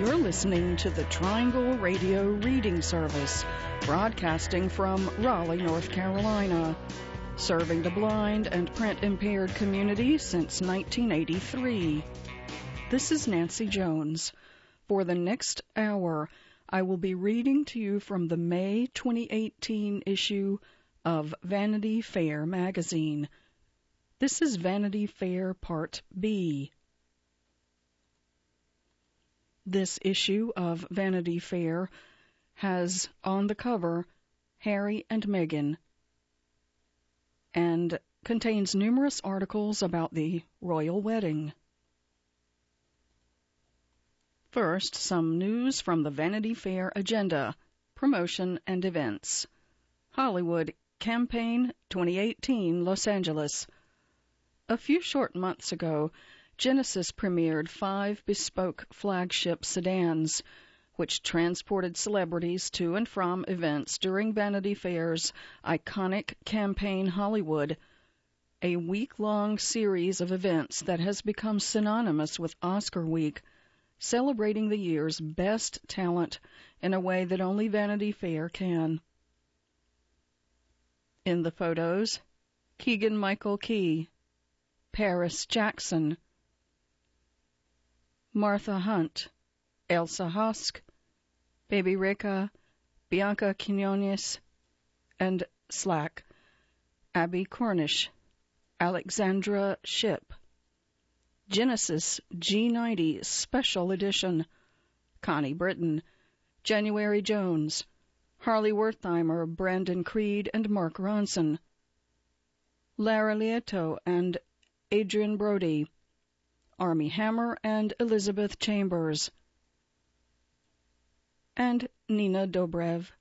You're listening to the Triangle Radio Reading Service, broadcasting from Raleigh, North Carolina, serving the blind and print-impaired community since 1983. This is Nancy Jones. For the next hour, I will be reading to you from the May 2018 issue of Vanity Fair magazine. This is Vanity Fair Part B. This issue of Vanity Fair has on the cover Harry and Meghan and contains numerous articles about the royal wedding. First, some news from the Vanity Fair agenda, promotion and events. Hollywood Campaign 2018, Los Angeles. A few short months ago, Genesis premiered 5 bespoke flagship sedans, which transported celebrities to and from events during Vanity Fair's iconic Campaign Hollywood, a week-long series of events that has become synonymous with Oscar Week, celebrating the year's best talent in a way that only Vanity Fair can. In the photos, Keegan-Michael Key, Paris Jackson, Martha Hunt, Elsa Hosk, Baby Reka, Bianca Quinones, and Slack, Abby Cornish, Alexandra Shipp, Genesis G90 Special Edition, Connie Britton, January Jones, Harley Wertheimer, Brandon Creed, and Mark Ronson, Lara Lieto and Adrian Brody, Armie Hammer and Elizabeth Chambers, and Nina Dobrev.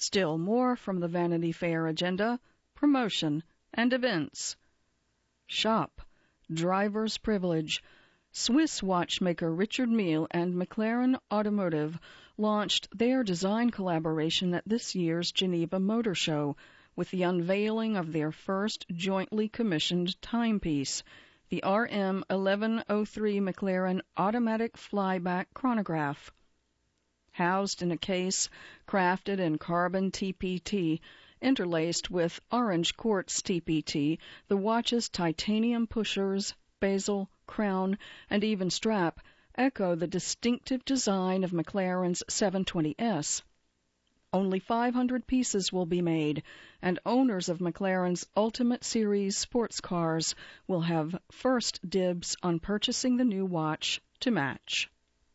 Still more from the Vanity Fair agenda, promotion and events. Shop, driver's privilege. Swiss watchmaker Richard Mille and McLaren Automotive launched their design collaboration at this year's Geneva Motor Show with the unveiling of their first jointly commissioned timepiece, the RM 1103 McLaren Automatic Flyback Chronograph. Housed in a case crafted in carbon TPT, interlaced with orange quartz TPT, the watch's titanium pushers, bezel, crown, and even strap echo the distinctive design of McLaren's 720S. Only 500 pieces will be made, and owners of McLaren's Ultimate Series sports cars will have first dibs on purchasing the new watch to match.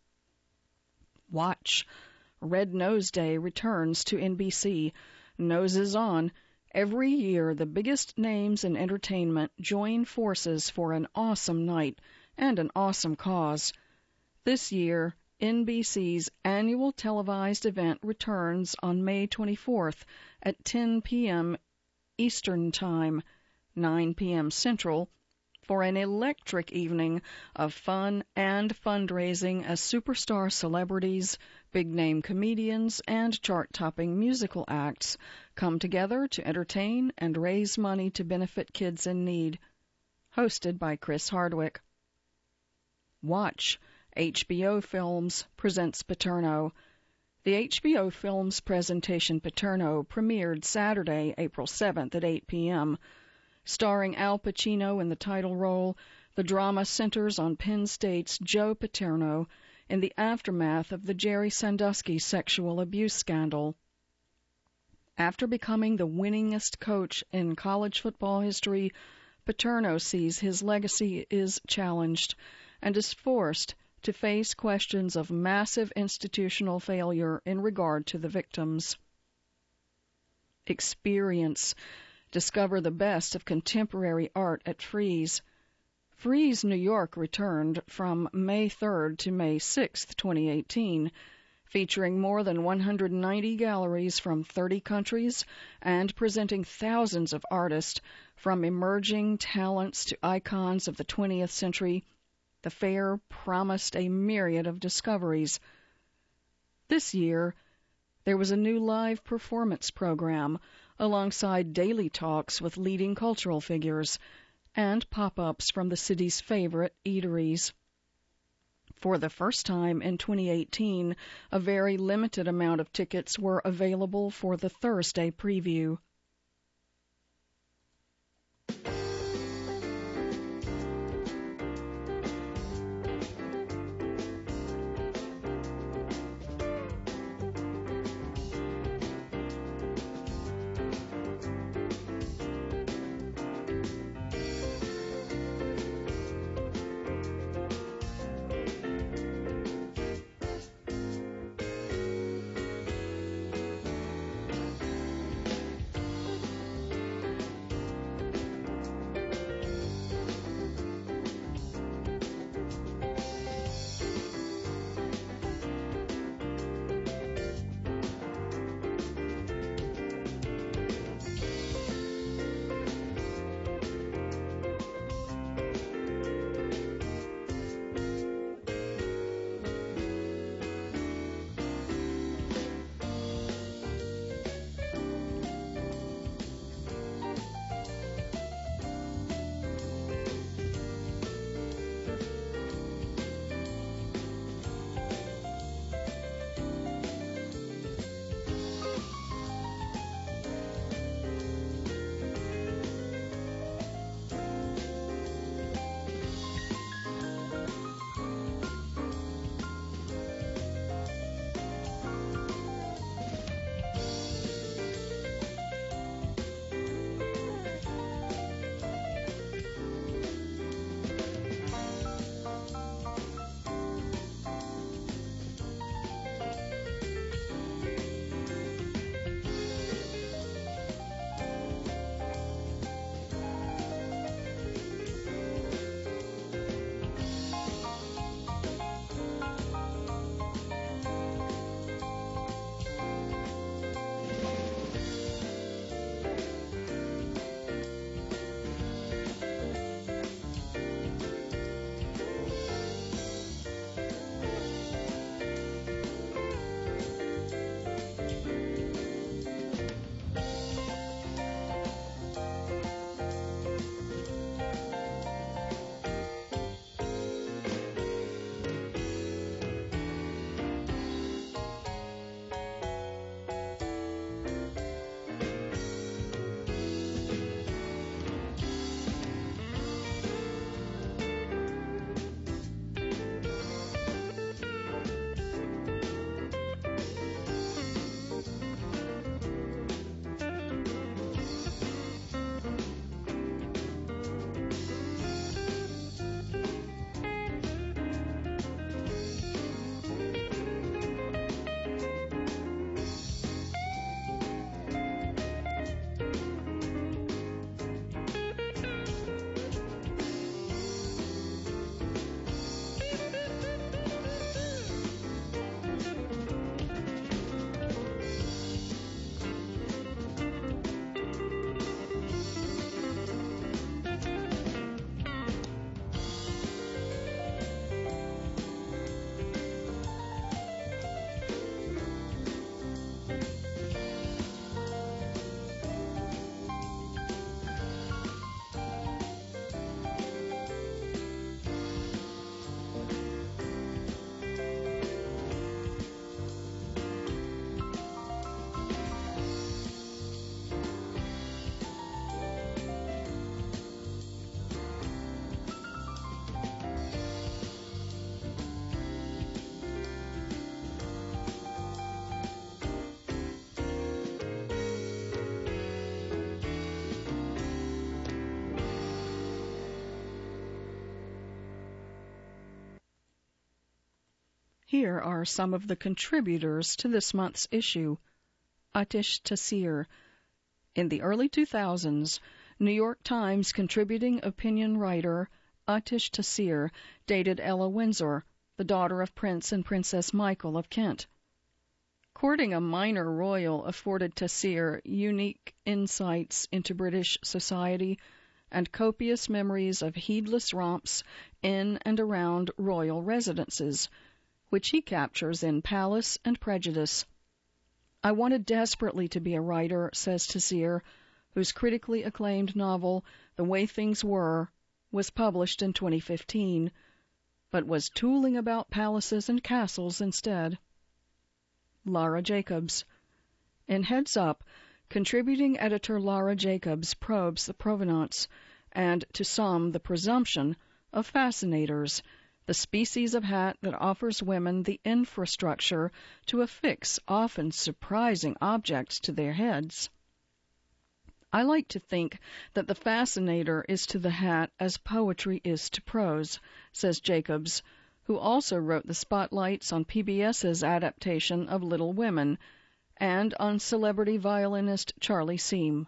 Watch. Red Nose Day returns to NBC. Noses on. Every year, the biggest names in entertainment join forces for an awesome night and an awesome cause. This year, NBC's annual televised event returns on May 24th at 10 p.m. Eastern Time, 9 p.m. Central, for an electric evening of fun and fundraising as superstar celebrities, big-name comedians, and chart-topping musical acts come together to entertain and raise money to benefit kids in need. Hosted by Chris Hardwick. Watch. HBO Films presents Paterno. The HBO Films presentation Paterno premiered Saturday, April 7th at 8 p.m. Starring Al Pacino in the title role, the drama centers on Penn State's Joe Paterno in the aftermath of the Jerry Sandusky sexual abuse scandal. After becoming the winningest coach in college football history, Paterno sees his legacy is challenged and is forced to face questions of massive institutional failure in regard to the victims. Experience. Discover the best of contemporary art at Frieze. Frieze New York returned from May 3rd to May 6th, 2018, featuring more than 190 galleries from 30 countries and presenting thousands of artists from emerging talents to icons of the 20th century. The fair promised a myriad of discoveries. This year, there was a new live performance program alongside daily talks with leading cultural figures and pop-ups from the city's favorite eateries. For the first time in 2018, a very limited amount of tickets were available for the Thursday preview. Here are some of the contributors to this month's issue. Atish Taseer. In the early 2000s, New York Times contributing opinion writer Atish Taseer dated Ella Windsor, the daughter of Prince and Princess Michael of Kent. Courting a minor royal afforded Taseer unique insights into British society and copious memories of heedless romps in and around royal residences, which he captures in Palace and Prejudice. I wanted desperately to be a writer, says Taseer, whose critically acclaimed novel, The Way Things Were, was published in 2015, but was tooling about palaces and castles instead. Lara Jacobs. In Heads Up, contributing editor Lara Jacobs probes the provenance, and to some the presumption, of fascinators, the species of hat that offers women the infrastructure to affix often surprising objects to their heads. I like to think that the fascinator is to the hat as poetry is to prose, says Jacobs, who also wrote the spotlights on PBS's adaptation of Little Women and on celebrity violinist Charlie Seam.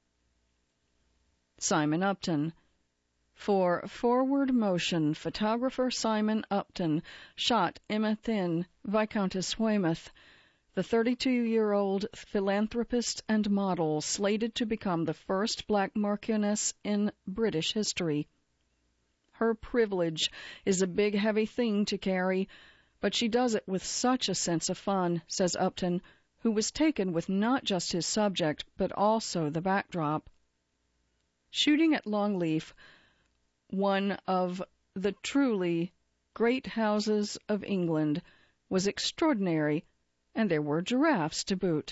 Simon Upton. For Forward Motion, photographer Simon Upton shot Emma Thynne, Viscountess Weymouth, the 32-year-old philanthropist and model slated to become the first black marchioness in British history. Her privilege is a big, heavy thing to carry, but she does it with such a sense of fun, says Upton, who was taken with not just his subject, but also the backdrop. Shooting at Longleaf, one of the truly great houses of England, was extraordinary, and there were giraffes to boot.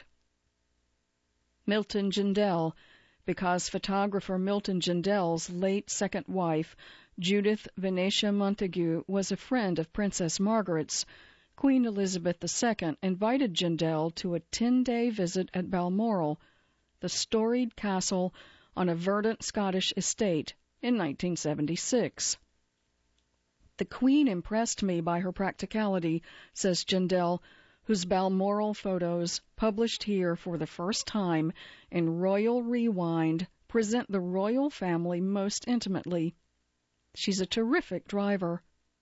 Milton Gendell, because photographer Milton Gendell's late second wife, Judith Venetia Montagu, was a friend of Princess Margaret's, Queen Elizabeth II invited Gendell to a 10-day visit at Balmoral, the storied castle on a verdant Scottish estate, in 1976. The Queen impressed me by her practicality, says Gendell, whose Balmoral photos, published here for the first time in Royal Rewind, present the royal family most intimately. She's a terrific driver.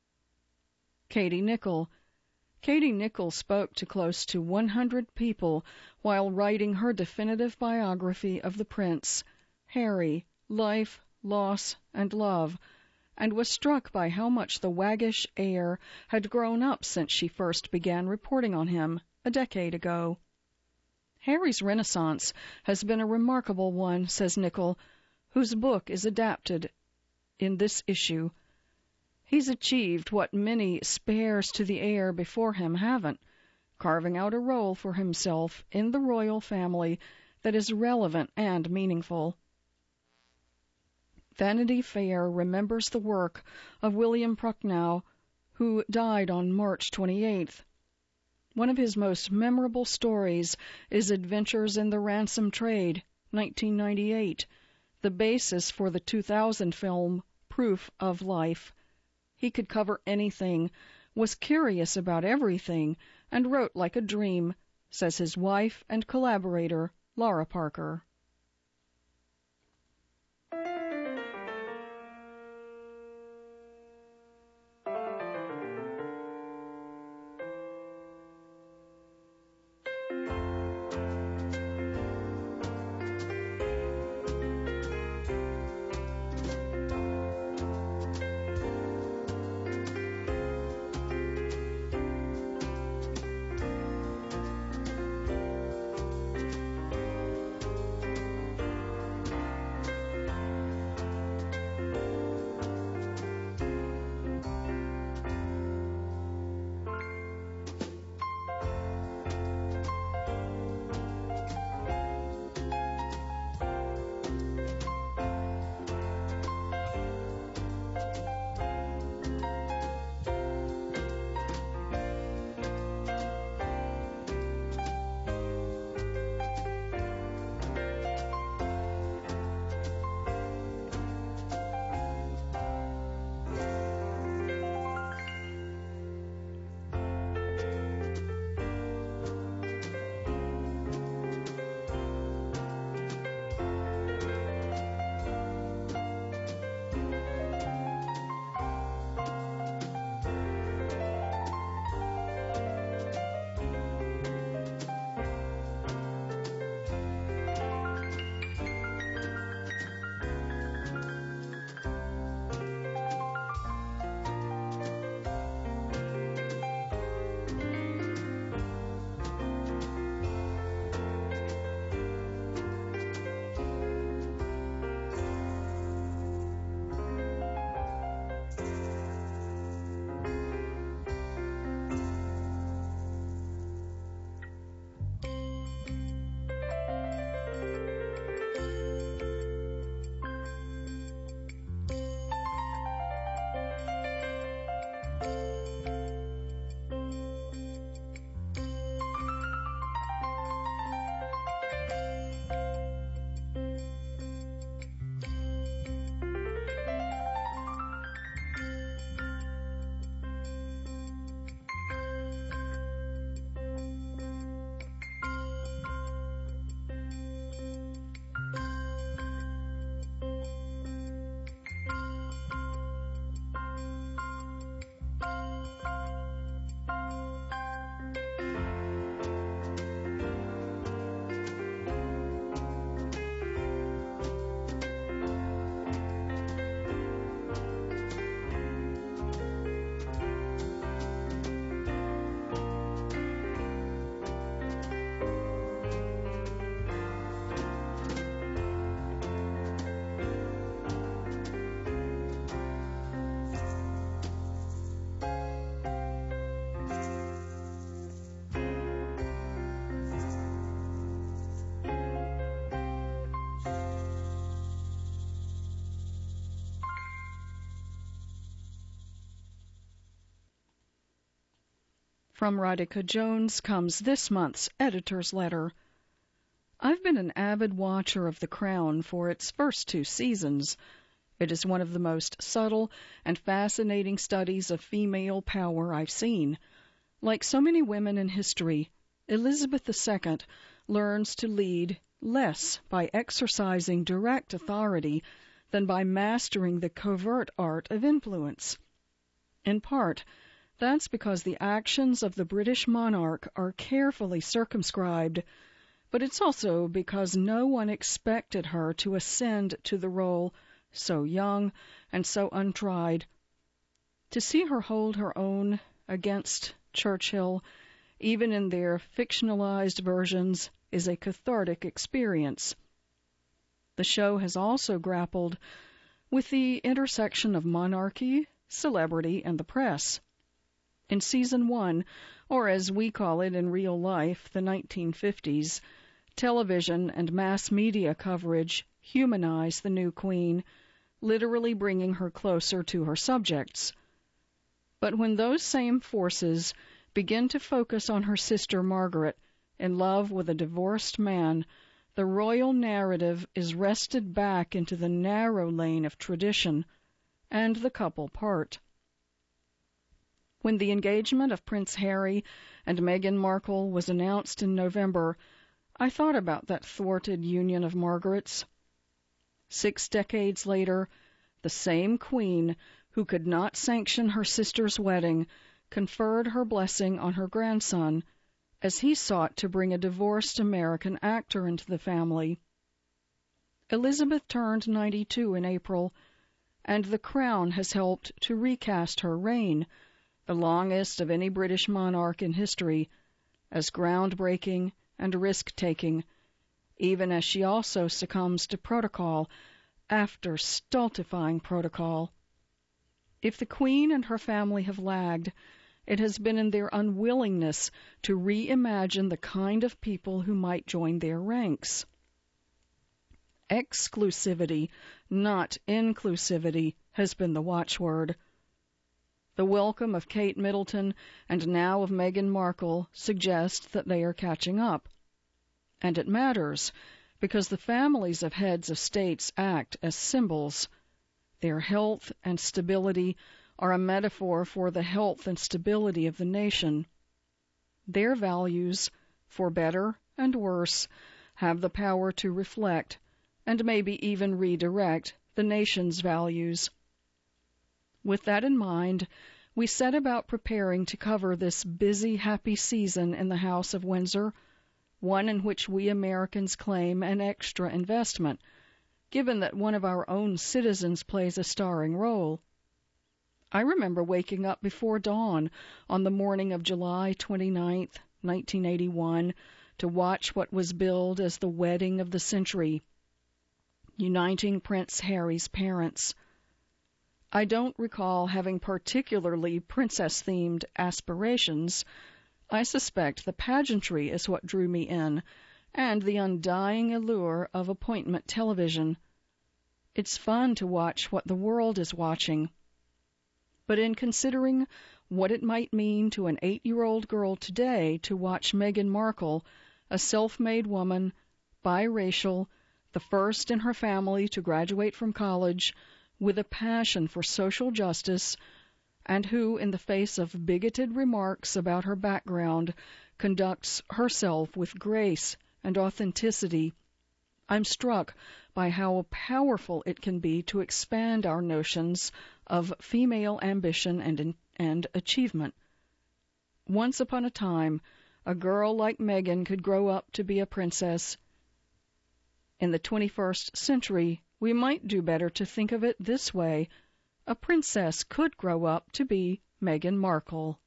Katie Nicholl. Katie Nicholl spoke to close to 100 people while writing her definitive biography of the Prince, Harry, Life, Loss, and Love, and was struck by how much the waggish heir had grown up since she first began reporting on him a decade ago. Harry's renaissance has been a remarkable one, says Nicholl, whose book is adapted in this issue. He's achieved what many spares to the heir before him haven't, carving out a role for himself in the royal family that is relevant and meaningful. Vanity Fair remembers the work of William Prucknow, who died on March 28th. One of his most memorable stories is Adventures in the Ransom Trade, 1998, the basis for the 2000 film Proof of Life. He could cover anything, was curious about everything, and wrote like a dream, says his wife and collaborator, Laura Parker. From Radhika Jones comes this month's editor's letter. I've been an avid watcher of The Crown for its first 2 seasons. It is one of the most subtle and fascinating studies of female power I've seen. Like so many women in history, Elizabeth II learns to lead less by exercising direct authority than by mastering the covert art of influence. In part, that's because the actions of the British monarch are carefully circumscribed, but it's also because no one expected her to ascend to the role so young and so untried. To see her hold her own against Churchill, even in their fictionalized versions, is a cathartic experience. The show has also grappled with the intersection of monarchy, celebrity, and the press. In Season 1, or as we call it in real life, the 1950s, television and mass media coverage humanized the new queen, literally bringing her closer to her subjects. But when those same forces begin to focus on her sister Margaret, in love with a divorced man, the royal narrative is wrested back into the narrow lane of tradition, and the couple part. When the engagement of Prince Harry and Meghan Markle was announced in November, I thought about that thwarted union of Margaret's. 6 decades later, the same queen who could not sanction her sister's wedding conferred her blessing on her grandson as he sought to bring a divorced American actor into the family. Elizabeth turned 92 in April, and The Crown has helped to recast her reign, the longest of any British monarch in history, as groundbreaking and risk-taking, even as she also succumbs to protocol after stultifying protocol. If the Queen and her family have lagged, it has been in their unwillingness to reimagine the kind of people who might join their ranks. Exclusivity, not inclusivity, has been the watchword. The welcome of Kate Middleton and now of Meghan Markle suggests that they are catching up. And it matters, because the families of heads of states act as symbols. Their health and stability are a metaphor for the health and stability of the nation. Their values, for better and worse, have the power to reflect, and maybe even redirect, the nation's values. With that in mind, we set about preparing to cover this busy, happy season in the House of Windsor, one in which we Americans claim an extra investment, given that one of our own citizens plays a starring role. I remember waking up before dawn on the morning of July 29, 1981, to watch what was billed as the wedding of the century, uniting Prince Harry's parents. I don't recall having particularly princess-themed aspirations. I suspect the pageantry is what drew me in, and the undying allure of appointment television. It's fun to watch what the world is watching. But in considering what it might mean to an 8-year-old girl today to watch Meghan Markle, a self-made woman, biracial, the first in her family to graduate from college, with a passion for social justice, and who, in the face of bigoted remarks about her background, conducts herself with grace and authenticity, I'm struck by how powerful it can be to expand our notions of female ambition and achievement. Once upon a time, a girl like Meghan could grow up to be a princess. In the 21st century, we might do better to think of it this way: a princess could grow up to be Meghan Markle.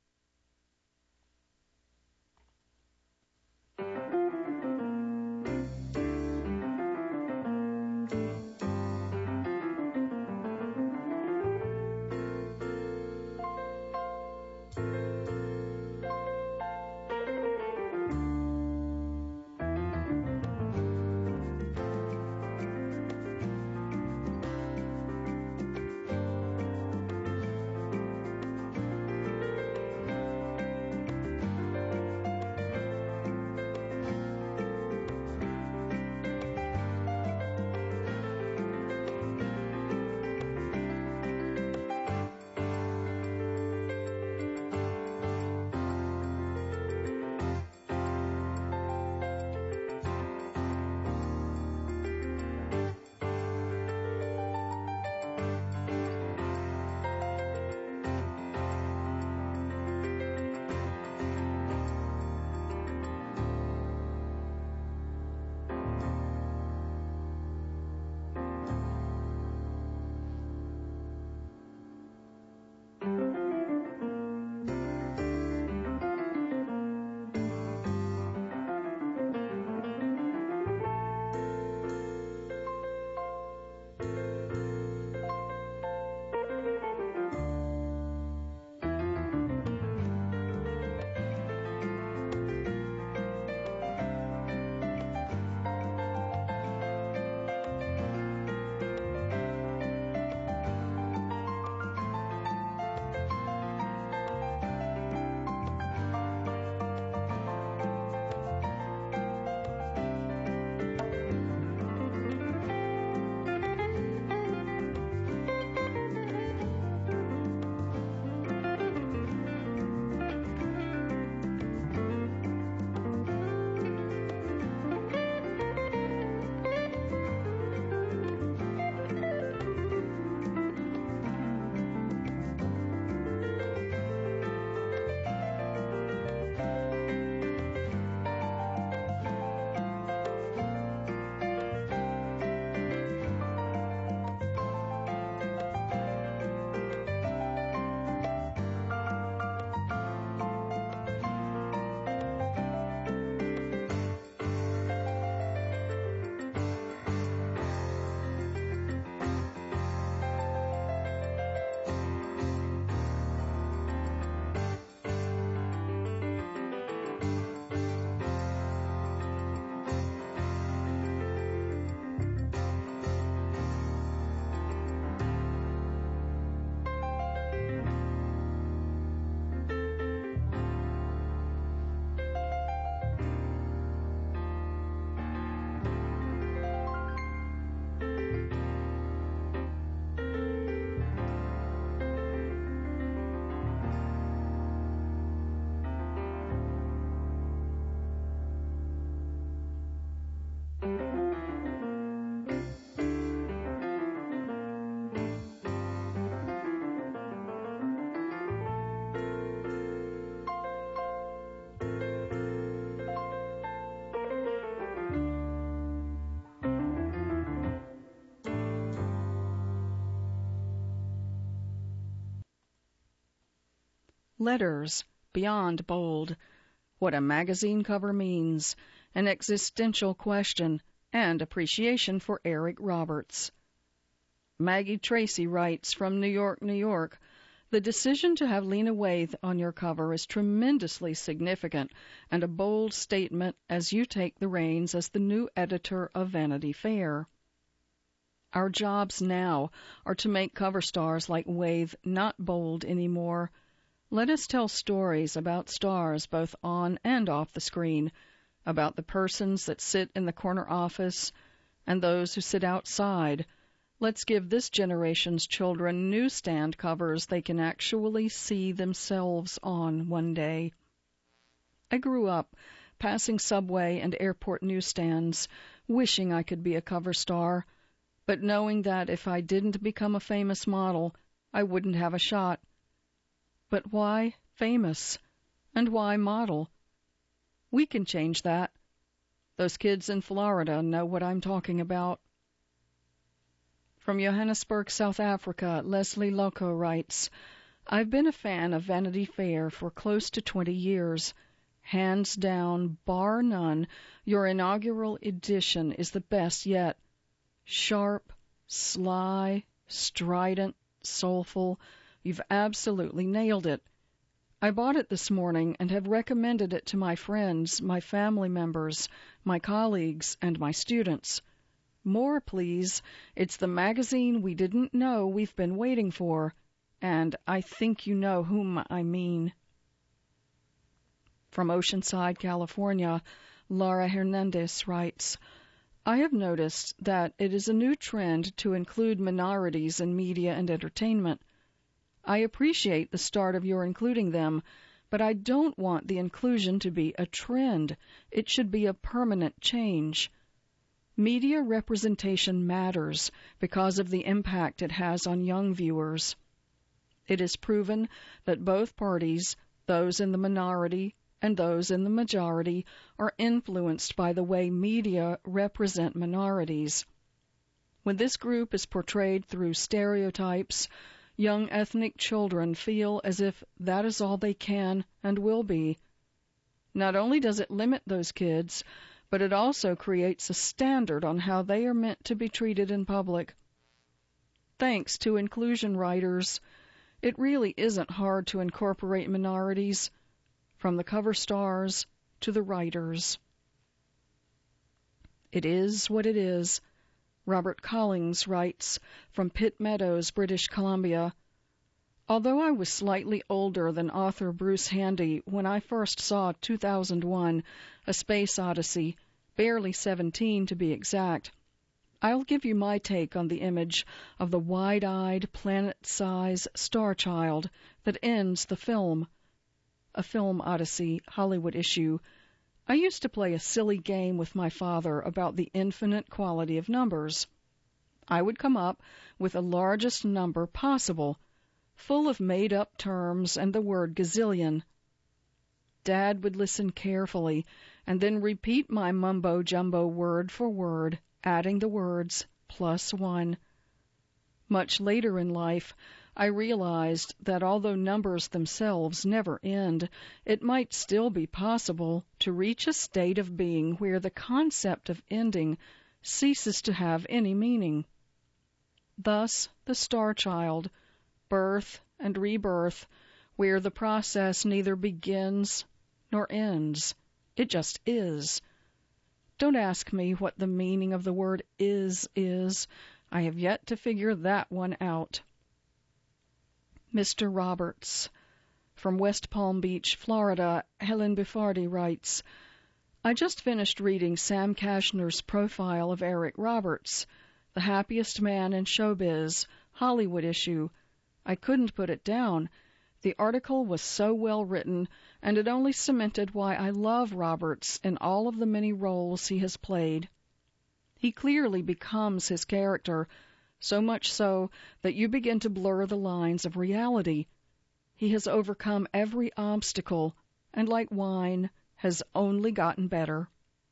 Letters, beyond bold. What a magazine cover means, an existential question, and appreciation for Eric Roberts. Maggie Tracy writes from New York, New York, the decision to have Lena Waithe on your cover is tremendously significant and a bold statement as you take the reins as the new editor of Vanity Fair. Our jobs now are to make cover stars like Waithe not bold anymore. Let us tell stories about stars both on and off the screen, about the persons that sit in the corner office and those who sit outside. Let's give this generation's children newsstand covers they can actually see themselves on one day. I grew up passing subway and airport newsstands, wishing I could be a cover star, but knowing that if I didn't become a famous model, I wouldn't have a shot. But why famous? And why model? We can change that. Those kids in Florida know what I'm talking about. From Johannesburg, South Africa, Leslie Loco writes, I've been a fan of Vanity Fair for close to 20 years. Hands down, bar none, your inaugural edition is the best yet. Sharp, sly, strident, soulful. You've absolutely nailed it. I bought it this morning and have recommended it to my friends, my family members, my colleagues, and my students. More, please. It's the magazine we didn't know we've been waiting for, and I think you know whom I mean. From Oceanside, California, Laura Hernandez writes, I have noticed that it is a new trend to include minorities in media and entertainment. I appreciate the start of your including them, but I don't want the inclusion to be a trend. It should be a permanent change. Media representation matters because of the impact it has on young viewers. It is proven that both parties, those in the minority and those in the majority, are influenced by the way media represent minorities. When this group is portrayed through stereotypes, young ethnic children feel as if that is all they can and will be. Not only does it limit those kids, but it also creates a standard on how they are meant to be treated in public. Thanks to inclusion writers, it really isn't hard to incorporate minorities, from the cover stars to the writers. It is what it is. Robert Collings writes from Pitt Meadows, British Columbia, Although I was slightly older than author Bruce Handy when I first saw 2001, A Space Odyssey, barely 17 to be exact, I'll give you my take on the image of the wide-eyed, planet-size star child that ends the film. A Film Odyssey, Hollywood issue. I used to play a silly game with my father about the infinite quality of numbers. I would come up with the largest number possible, full of made-up terms and the word gazillion. Dad would listen carefully and then repeat my mumbo-jumbo word for word, adding the words +1. Much later in life, I realized that although numbers themselves never end, it might still be possible to reach a state of being where the concept of ending ceases to have any meaning. Thus, the star child, birth and rebirth, where the process neither begins nor ends. It just is. Don't ask me what the meaning of the word is. I have yet to figure that one out. Mr. Roberts. From West Palm Beach, Florida, Helen Bifardi writes, I just finished reading Sam Kashner's profile of Eric Roberts, the happiest man in showbiz, Hollywood issue. I couldn't put it down. The article was so well written, and it only cemented why I love Roberts in all of the many roles he has played. He clearly becomes his character, so much so that you begin to blur the lines of reality. He has overcome every obstacle, and like wine, has only gotten better.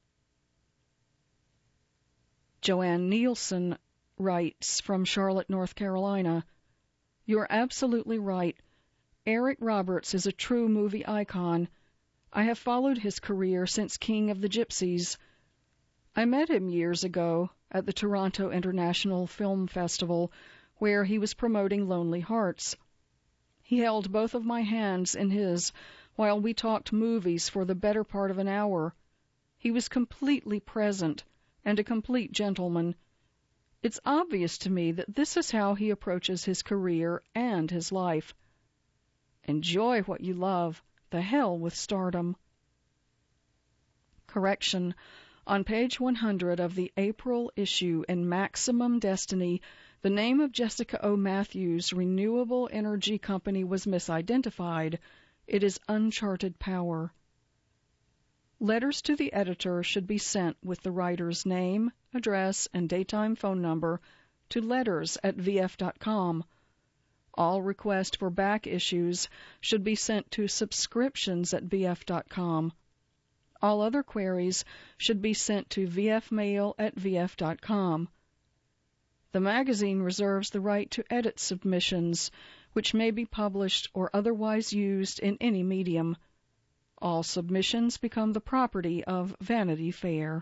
Joanne Nielsen writes from Charlotte, North Carolina, "You're absolutely right. Eric Roberts is a true movie icon. I have followed his career since King of the Gypsies. I met him years ago at the Toronto International Film Festival, where he was promoting Lonely Hearts. He held both of my hands in his while we talked movies for the better part of an hour. He was completely present and a complete gentleman. It's obvious to me that this is how he approaches his career and his life. Enjoy what you love. The hell with stardom." Correction. On page 100 of the April issue in Maximum Destiny, the name of Jessica O. Matthews' renewable energy company was misidentified. It is Uncharted Power. Letters to the editor should be sent with the writer's name, address, and daytime phone number to letters@vf.com. All requests for back issues should be sent to subscriptions@vf.com. All other queries should be sent to vfmail@vf.com. The magazine reserves the right to edit submissions, which may be published or otherwise used in any medium. All submissions become the property of Vanity Fair.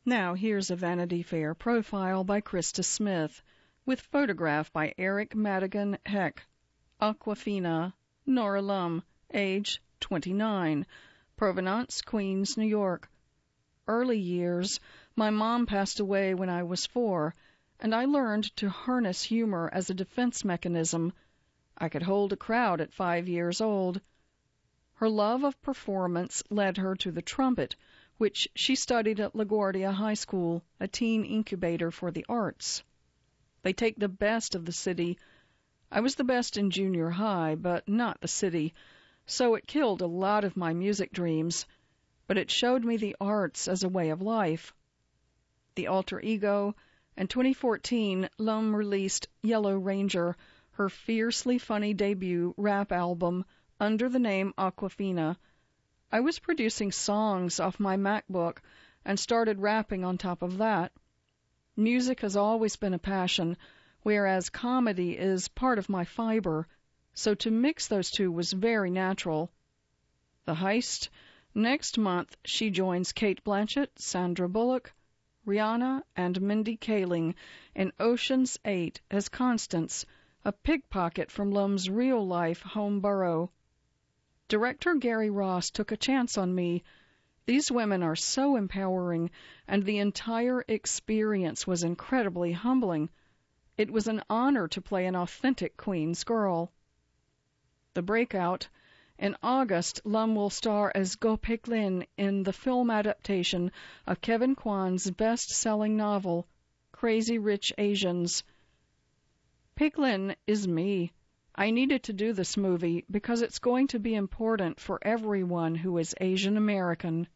Now here's a Vanity Fair profile by Krista Smith, with photograph by Eric Madigan Heck. Aquafina, Nora Lum, age 29, Provenance, Queens, New York. Early years, my mom passed away when I was 4, and I learned to harness humor as a defense mechanism. I could hold a crowd at 5 years old. Her love of performance led her to the trumpet, which she studied at LaGuardia High School, a teen incubator for the arts. They take the best of the city. I was the best in junior high, but not the city, so it killed a lot of my music dreams, but it showed me the arts as a way of life. The Alter Ego, and 2014, Lum released Yellow Ranger, her fiercely funny debut rap album, under the name Aquafina. I was producing songs off my MacBook and started rapping on top of that. Music has always been a passion, whereas comedy is part of my fiber, so to mix those two was very natural. The Heist. Next month, she joins Cate Blanchett, Sandra Bullock, Rihanna, and Mindy Kaling in Ocean's 8 as Constance, a pickpocket from Lum's real-life home borough. Director Gary Ross took a chance on me. These women are so empowering, and the entire experience was incredibly humbling. It was an honor to play an authentic Queens girl. The Breakout. In August, Lum will star as Go Pik Lin in the film adaptation of Kevin Kwan's best-selling novel, Crazy Rich Asians. Pik Lin is me. I needed to do this movie because it's going to be important for everyone who is Asian American.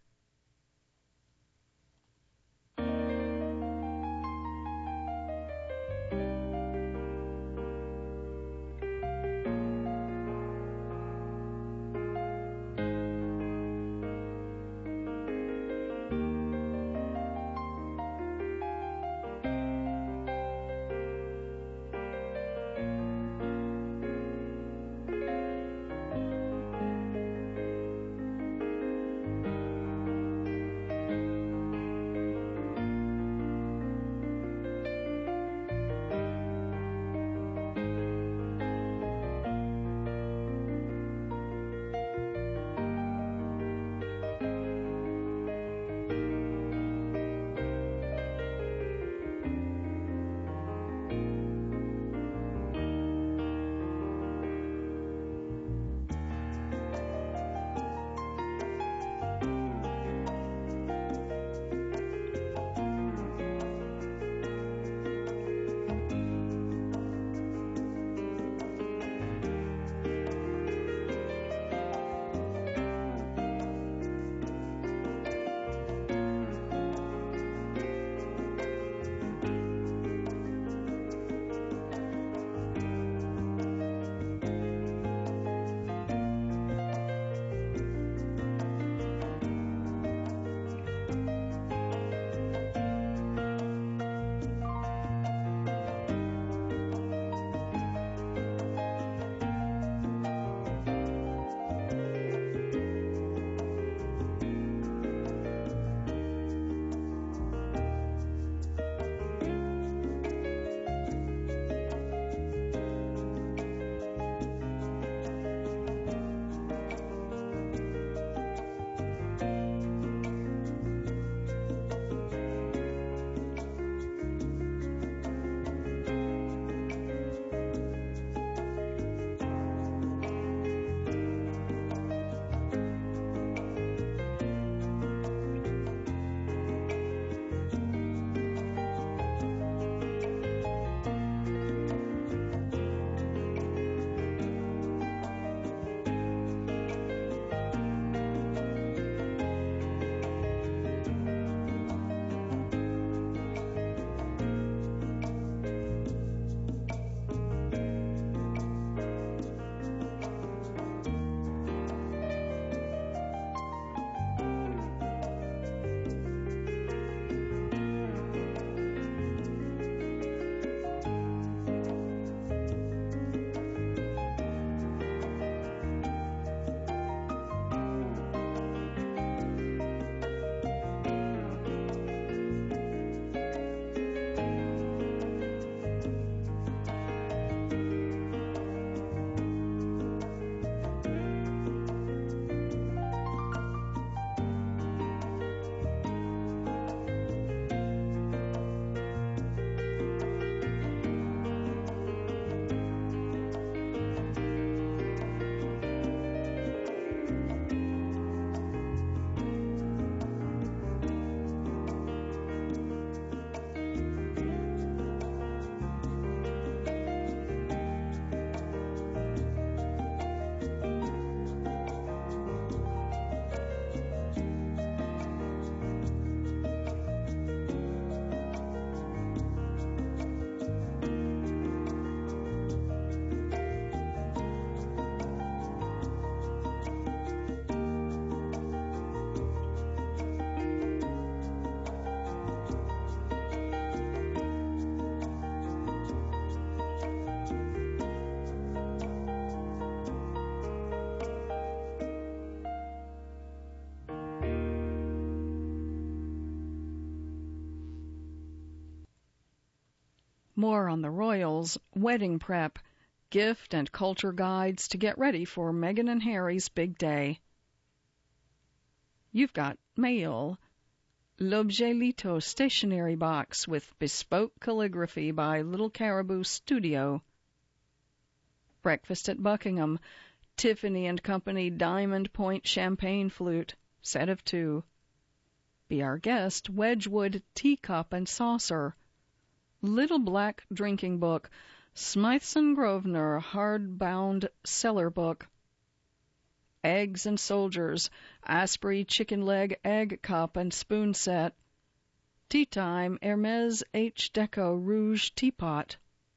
More on the royals, wedding prep, gift and culture guides to get ready for Meghan and Harry's big day. You've got mail. L'Objelito stationery box with bespoke calligraphy by Little Caribou Studio. Breakfast at Buckingham, Tiffany & Company Diamond Point champagne flute, set of 2. Be our guest, Wedgwood teacup and saucer. Little black drinking book, Smythson Grosvenor hardbound cellar book. Eggs and Soldiers, Asprey chicken leg egg cup and spoon set. Tea time, Hermes H. Deco Rouge teapot.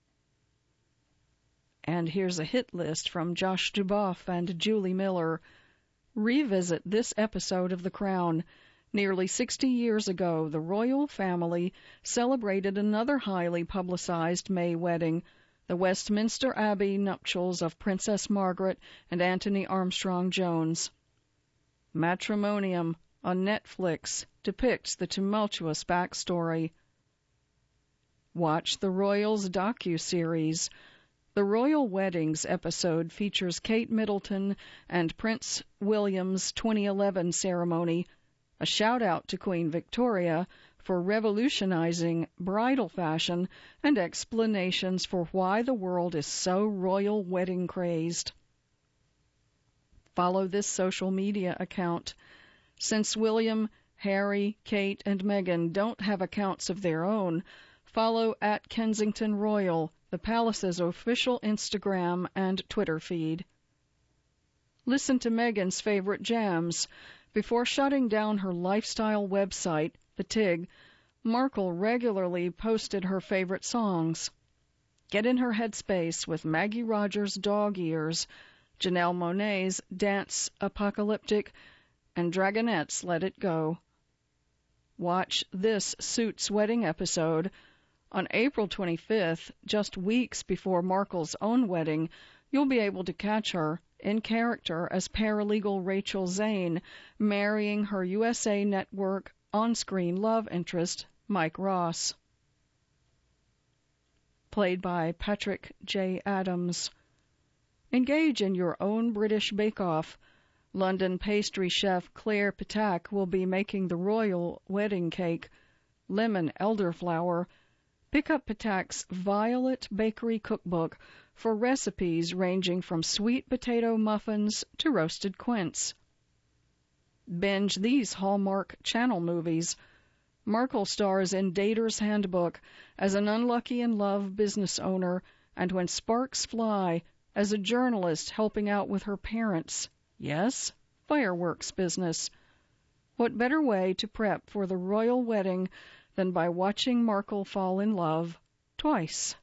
And here's a hit list from Josh Duboff and Julie Miller. Revisit this episode of The Crown. Nearly 60 years ago, the royal family celebrated another highly publicized May wedding, the Westminster Abbey nuptials of Princess Margaret and Anthony Armstrong Jones. Matrimonium on Netflix depicts the tumultuous backstory. Watch the Royals docu-series. The Royal Weddings episode features Kate Middleton and Prince William's 2011 ceremony, a shout-out to Queen Victoria for revolutionizing bridal fashion and explanations for why the world is so royal wedding crazed. Follow this social media account. Since William, Harry, Kate, and Meghan don't have accounts of their own, follow at Kensington Royal, the palace's official Instagram and Twitter feed. Listen to Meghan's favorite jams. Before shutting down her lifestyle website, The Tig, Markle regularly posted her favorite songs. Get in her headspace with Maggie Rogers' Dog Ears, Janelle Monáe's Dance Apocalyptic, and Dragonette's Let It Go. Watch this Suits wedding episode. On April 25th, just weeks before Markle's own wedding, you'll be able to catch her in character as paralegal Rachel Zane, marrying her USA Network on-screen love interest, Mike Ross. Played by Patrick J. Adams. Engage in your own British bake-off. London pastry chef Claire Pitac will be making the royal wedding cake, lemon elderflower. Pick up Pitac's Violet Bakery Cookbook for recipes ranging from sweet potato muffins to roasted quince. Binge these Hallmark Channel movies. Markle stars in Dater's Handbook as an unlucky-in-love business owner, and When Sparks Fly as a journalist helping out with her parents' fireworks business. What better way to prep for the royal wedding than by watching Markle fall in love twice?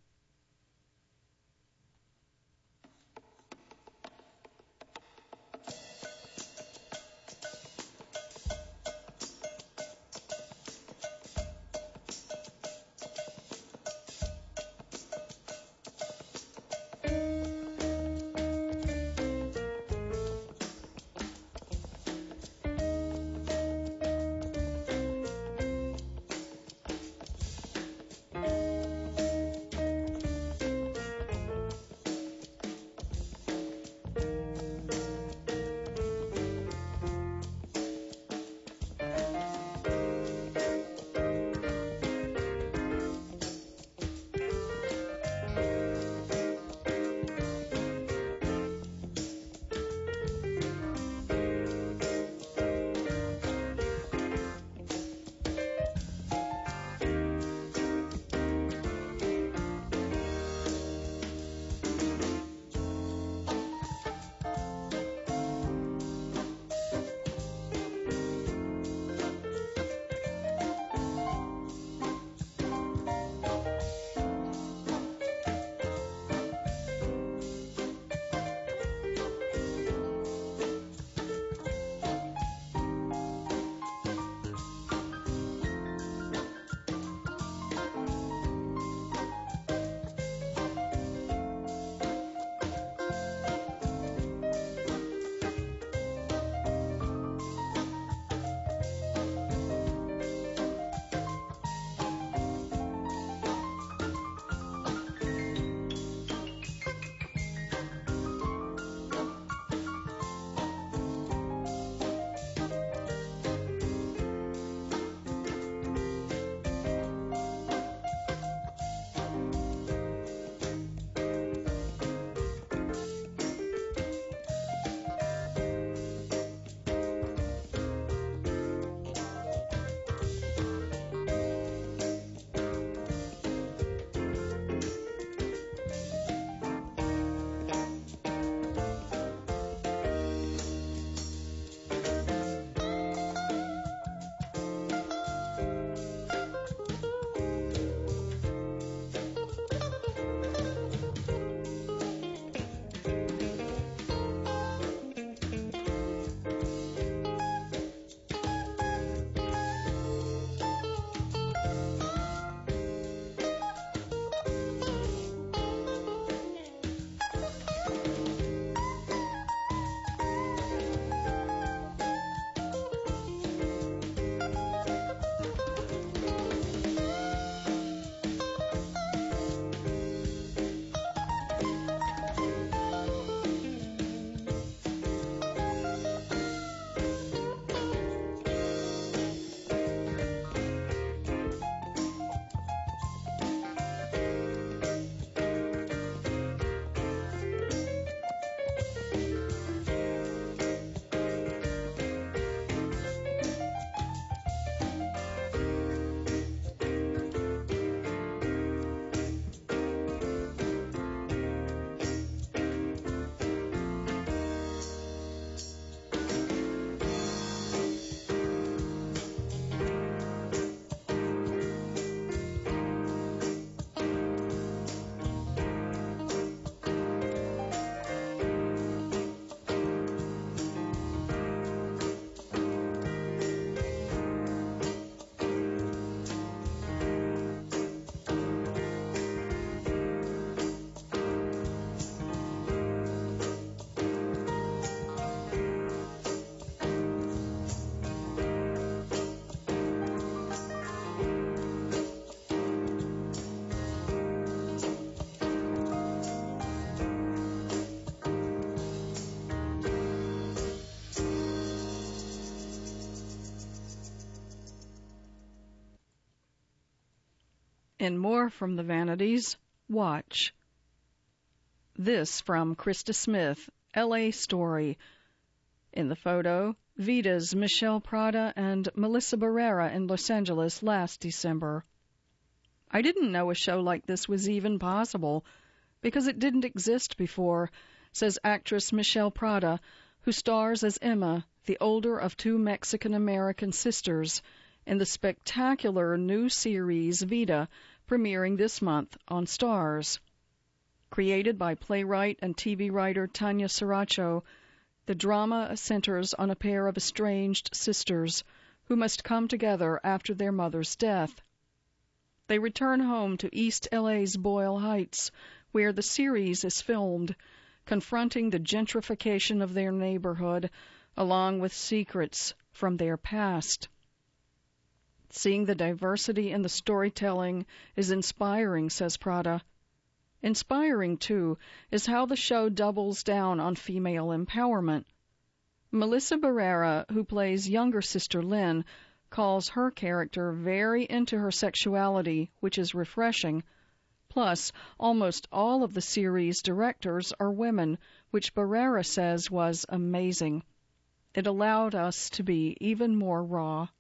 In more from the Vanities, watch. This from Krista Smith, L.A. Story. In the photo, Vita's Michelle Prada and Melissa Barrera in Los Angeles last December. I didn't know a show like this was even possible because it didn't exist before, says actress Michelle Prada, who stars as Emma, the older of two Mexican-American sisters, in the spectacular new series Vita, premiering this month on Starz. Created by playwright and TV writer Tanya Saracho, the drama centers on a pair of estranged sisters who must come together after their mother's death. They return home to East LA's Boyle Heights, where the series is filmed, confronting the gentrification of their neighborhood, along with secrets from their past. Seeing the diversity in the storytelling is inspiring, says Prada. Inspiring, too, is how the show doubles down on female empowerment. Melissa Barrera, who plays younger sister Lynn, calls her character very into her sexuality, which is refreshing. Plus, almost all of the series' directors are women, which Barrera says was amazing. It allowed us to be even more raw.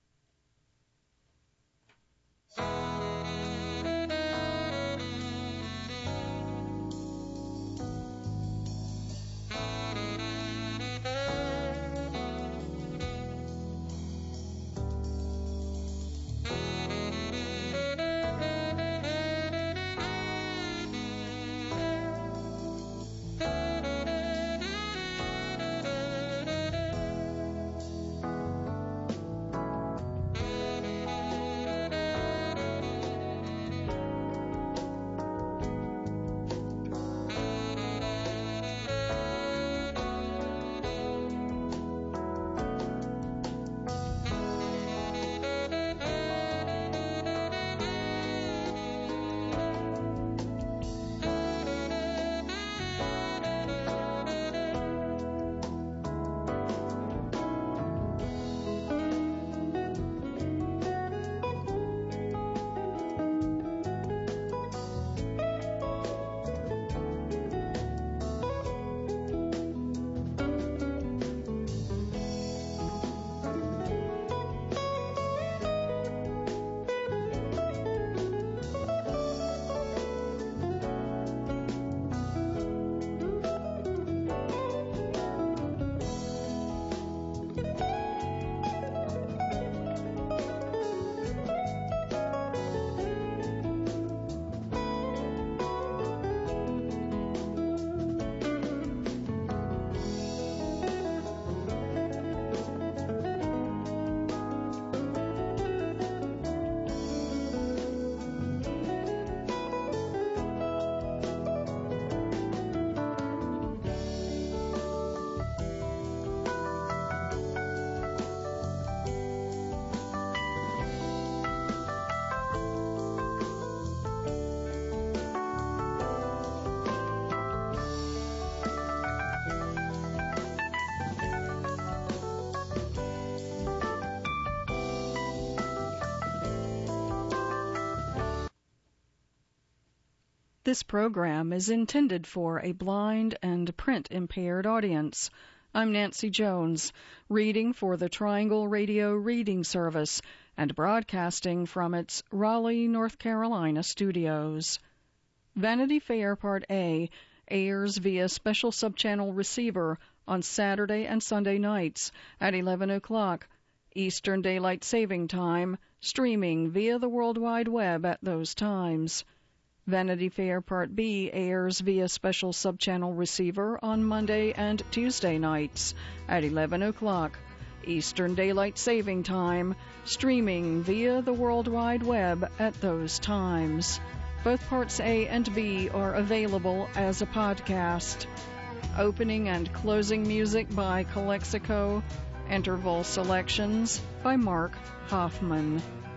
This program is intended for a blind and print-impaired audience. I'm Nancy Jones, reading for the Triangle Radio Reading Service and broadcasting from its Raleigh, North Carolina studios. Vanity Fair Part A airs via special subchannel receiver on Saturday and Sunday nights at 11 o'clock Eastern Daylight Saving Time, streaming via the World Wide Web at those times. Vanity Fair Part B airs via special subchannel receiver on Monday and Tuesday nights at 11 o'clock Eastern Daylight Saving Time, streaming via the World Wide Web at those times. Both Parts A and B are available as a podcast. Opening and closing music by Calexico. Interval selections by Mark Hoffman.